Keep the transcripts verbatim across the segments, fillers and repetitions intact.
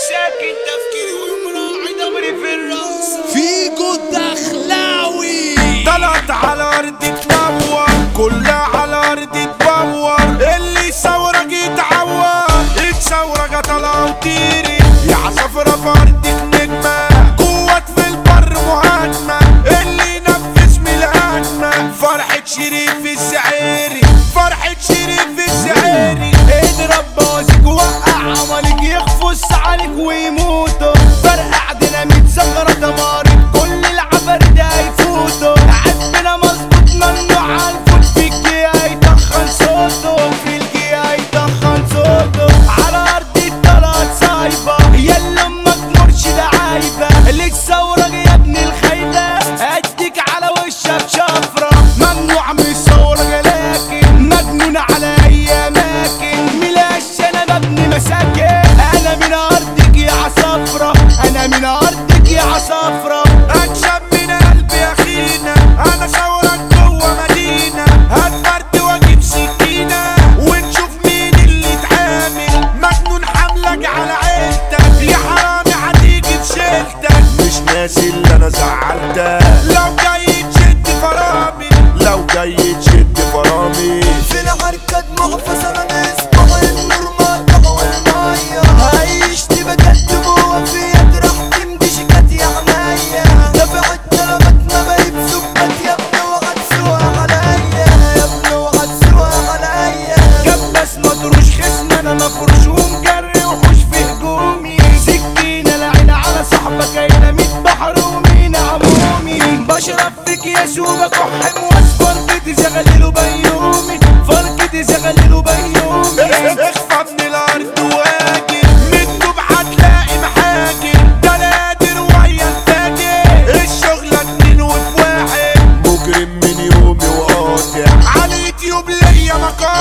ساكن تفكيري ومراعي دوري في الراس فيكو الدخلاوي طلعت على ارض تنور كلها على ارض تبور اللي ثورك يتعور الثورة طلع وطيري يا عصفرة في ارضك نجمة قوة في البر مهاجمة اللي ينفذ من الهجمة فرحة شريف الزعيري فرحة شريف الزعيري اضرب بوازيك وقع عملك يخفص عليك ويموتوا فرقع ديناميت زغرة دمارك كل العبر ده هيفوتوا عبنا مظبوط ممنوع عالفوت في الجي هيتخن صوته في الجي هيتخن صوته على ارض الطلعت صايبة يلا امك مرشدة عايبة للثورة يا ابن الخيبة اديك على وشك شفرة ممنوع من الثورة لكن مجنون على اي اماكن ملاش انا مبني مساكن انا من ارضك يا عصفرة انا من ارضك يا عصفرة اكشف من قلبي اخينا انا ثورك جوه مدينة هتفرد واجيب سكينة ونشوف مين اللي اتعامل مجنون حملك على عيلتك يا حرامي هتيجي بشيلتك مش ناسي اللي انا زعلتك لو جاي تشد فرامي لو جاي تشد فرامي في الحركة دموع فصلنا اسمه النور مقطع والمية هيشتي بجد جوا في يد راح تمدي شكات يا عينيا دفعت طلباتنا ما يبسوكات يا ابني وهتسوق عليا يا ابني وهتسوق عليا كبس مطروش خصم انا مفروش ومجري وحوش في هجومي سكينة العين على صاحبك اينا ميت بحر ومين عمومي بشرب فيك يا شوبك وحم واصفر بتزغللوا بيومي فرقتي زغللوا بيومي اخفى من الارض واجي منه هتلاقي محاجر ده نادر ويا التاجر الشغلة اتنين وفي واحد مجرم من يومي وقاطع على اليوتيوب ليا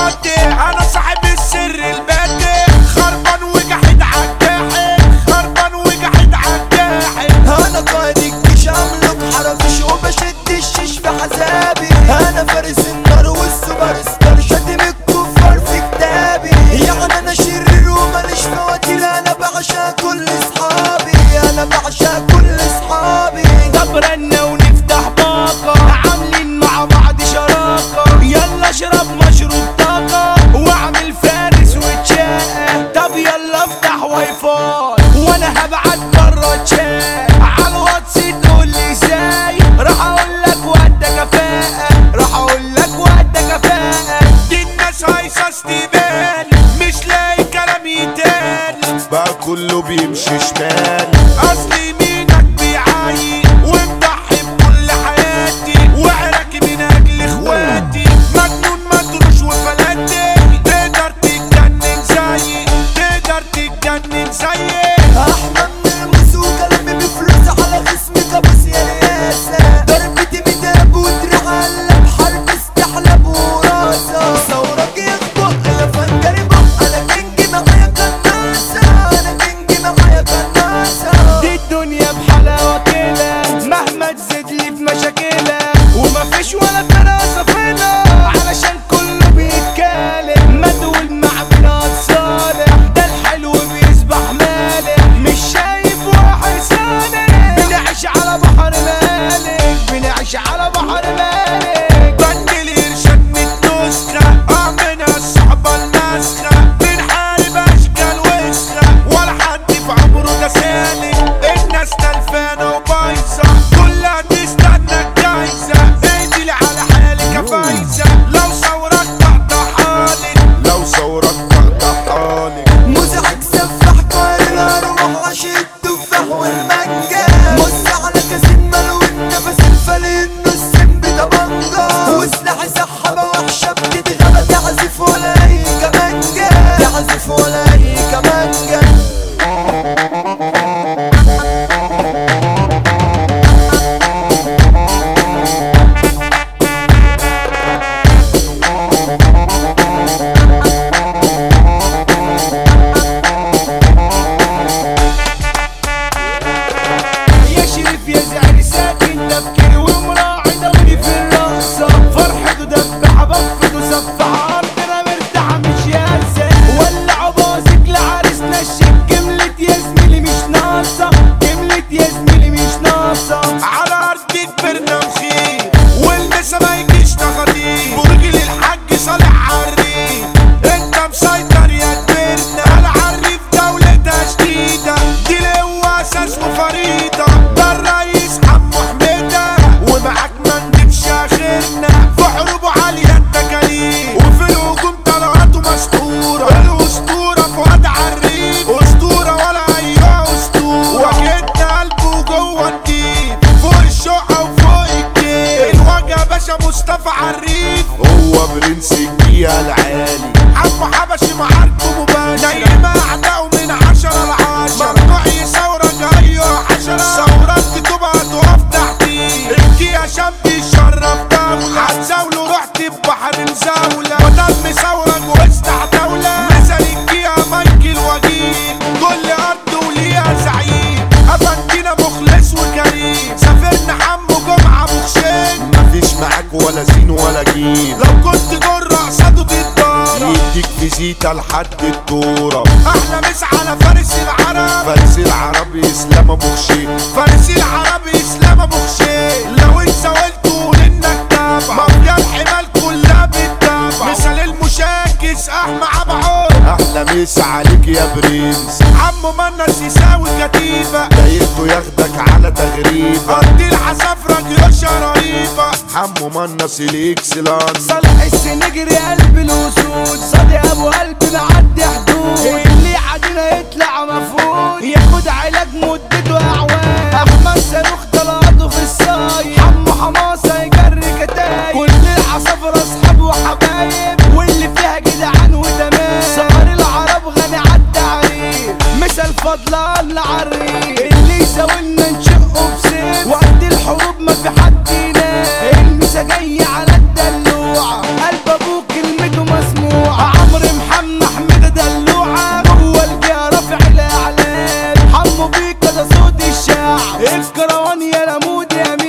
مقاطع انا صاحب السر البادئ خربان وجحد عالجاحد خربان وجحد عالجاحد انا قائد الجيش املك حركش وبشد الشيش في حسابي انا فارس النار والسوبر ستار شاتم الكفار في كتابي يعني انا شرير وماليش فواتير انا بعشق كل اصحابي انا بعشق كل اصحابي طب رنا ونفتح باقة عاملين مع بعض شراكة يلا اشرب مشروب طاقة واعمل فارس وتشاقة طب يلا افتح واي فاي وانا هبعت برا تشات على الواتس تقول لي ازاي راح اقول لك وقت كفاءة راح اقول لك وقت كفاءة دي الناس هايصة استبان مش لاقي كلام يتقال بقى كله بيمشي شمال اصلي مينك بيعاين ومضحي بكل حياتي وعرك من اجل اخواتي مجنون مطروش وفلاتي تقدر تتجنن زيي تقدر تتجنن زيي احمد من الموسيقى لمي بفلوس على خصمي كابوس يا رياسة ضربتي مداب ودراع قلب حرب استحلب وراسة ثورك يخبط يا فنجري بق انا كينج معايا كناسة انا كينج معايا كناسة دي الدنيا مصطفى عريف هو برنس الجية العالي. عم حبشي معاركه مباشرة نايمة أعداء من عشرة لعشرة مرجوعي ثورة جاية عشرة ثورات تبقى تقف تحتي الجية شمبي شرف دولة هتزاوله رحت ببحر مزاولة ودم ثورة جوزتع دولة مثل الجية مايكل وجيه كل أرض وليها زعيم أفندينا مخلص وكريم سافرنا حمو جمعة بوخشين مفيش معاك ولا زين ولا جيم لو كنت جرة قصاده تتضرب يديك فيزيتا لحد الدورة. احلى مسا على فارس العرب فارس العربي اسلام ابو خشيت. فارس العربي اسلام ابو خشيت لو انت قلت قول انك تابع مافيا الحمال كلها بتتابع مثال المشاكس احمى عبعو احلى مسا عليك يا برنس. عمو منس يساوي كتيبة ضايقته ياخدك على تغريبة. قضي العصافرة جيوشة رهيبة حمو منس الاكسلانس. صالح السنجري قلب الاسود صادق ابو قلب معدي حدود اللي عادينا يطلع مفروض ياخد علاج مدته اعوام. احمد صاروخ طلعته في الصايم حمو حماسه يجري كتايب كل العصافرة اصحاب وحبايب واللي فيها جدعان وتمام. صغار العرب غني عالتعريف مثل فضل الله عالريف اللي يساوينا نشقه بسيف وقت الحروب ما في حد ينام. المسا جاي على الدلوعة قلب ابوك كلمته مسموعة. عمرو محمد حميدة دلوعة جوه الجهة رافع الاعلام. حمو بيكا ده صوت الشعب الكروان يا لمود يا مين